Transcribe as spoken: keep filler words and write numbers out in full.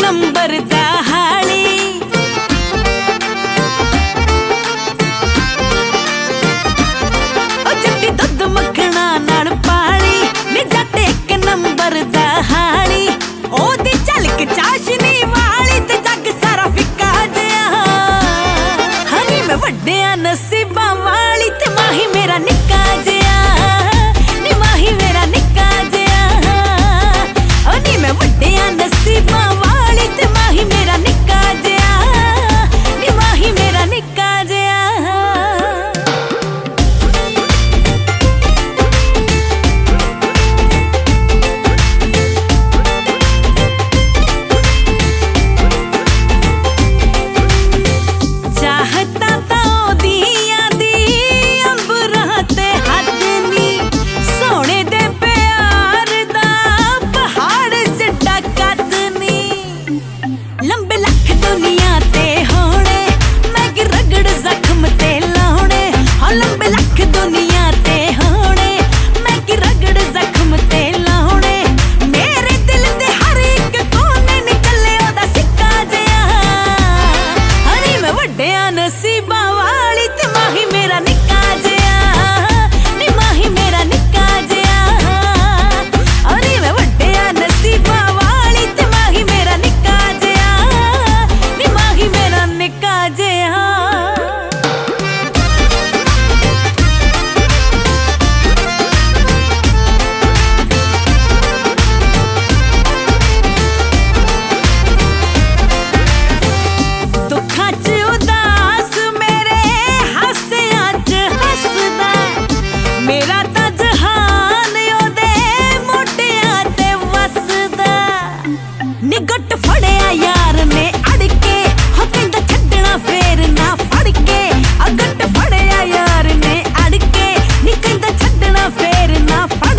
number दा हाली ओ जट्टी दुध मक्खना नाल पाली नी जट एक नंबर दा हाली ओदी झलक चाशनी वाली ते जग सारा फिक्का जिहा हनी मैं वड्डिया नसीबां वाली ते माही मेरा निक्का जिहा नी माही मेरा निक्का जिहा ओ नी मैं वड्डिया नसीबां वाली ते माही मेरा निक्का जिहा नी माही मेरा निक्का जिहा नसीबां वाली ते माही मेरा निक्का जिहा नी माही मेरा निक्का जिहा अरे मैं वड्डिया नसीबां वाली ते माही मेरा निक्का जिहा नी माही मेरा निक्का जिहा दुखां च निगट फड़िया यार ने अड़के हो कहंदा छड्डना फेर ना फड़के अगट फड़िया यार ने अड़के नी कहंदा छड्डना फेर ना